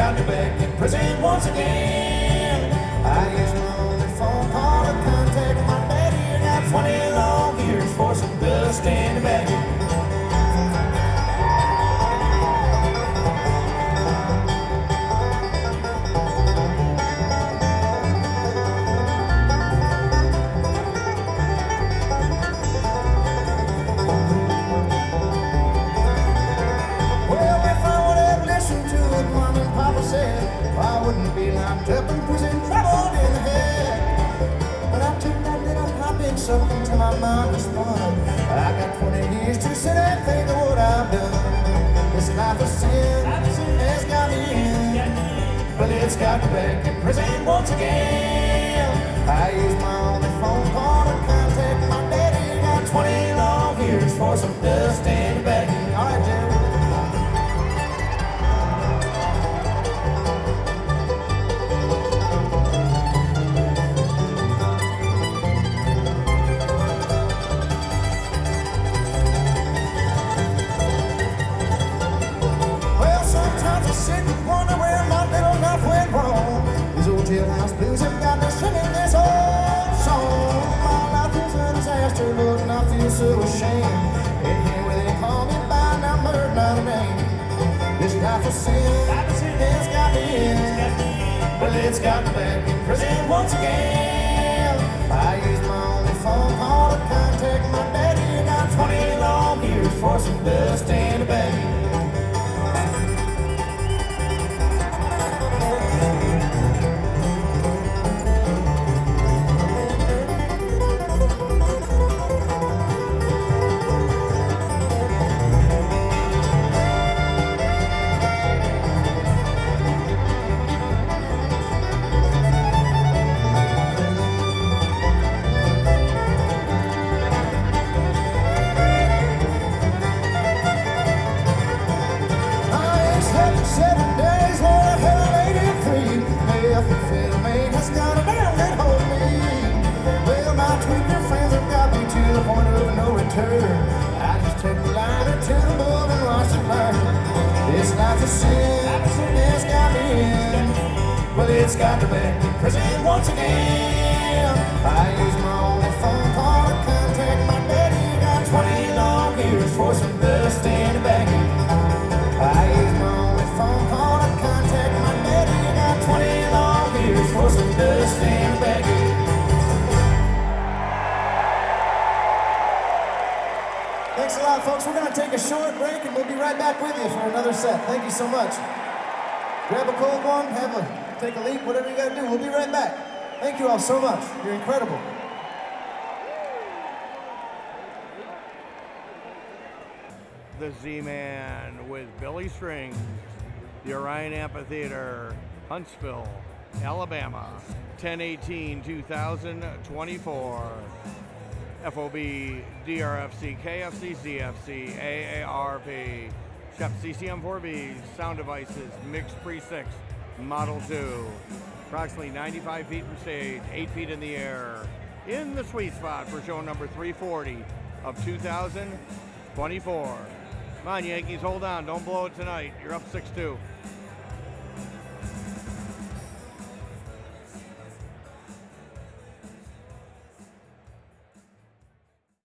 got me back in prison once again. I used my only phone call to contact my daddy. I got 20 long years for some dust in the bag. I wouldn't be locked up in prison, troubled in the head. But I took that little poppin' something to my mama's fun. I got 20 years to sit and think of what I've done. This life of sin has got me in, but it's got me back in prison once again. I used my only phone call to contact my daddy. Got 20 long years for some dust and a baggie. All right, Jerry. Jailhouse blues have got me singing this old song. My life is a disaster, Lord, and I feel so ashamed. In here where they call me by number, not a name. This life of sin has got me in, well, it's got me back in prison once again. I used my only phone call to contact my daddy. I got 20 long years for some dust and a baggie. I just took the liner to the boat and watched it burn. This life of sin has got me in, well, it's got me back in prison once again. I used my only phone call to contact my daddy. Got 20 long years for some dust and a baggie. I used my only phone call to contact my daddy. Got 20 long years for some dust and a baggie. Thanks a lot, folks. We're going to take a short break, and we'll be right back with you for another set. Thank you so much. Grab a cold one, take a leak, whatever you got to do. We'll be right back. Thank you all so much. You're incredible. The Z-Man with Billy Strings, the Orion Amphitheater, Huntsville, Alabama, 10/18/2024. FOB, DRFC, KFC, CFC, AARP, Shep CCM4B, Sound Devices, Mixed Pre-6, Model 2. Approximately 95 feet from stage, 8 feet in the air. In the sweet spot for show number 340 of 2024. Come on, Yankees, hold on. Don't blow it tonight. You're up 6-2.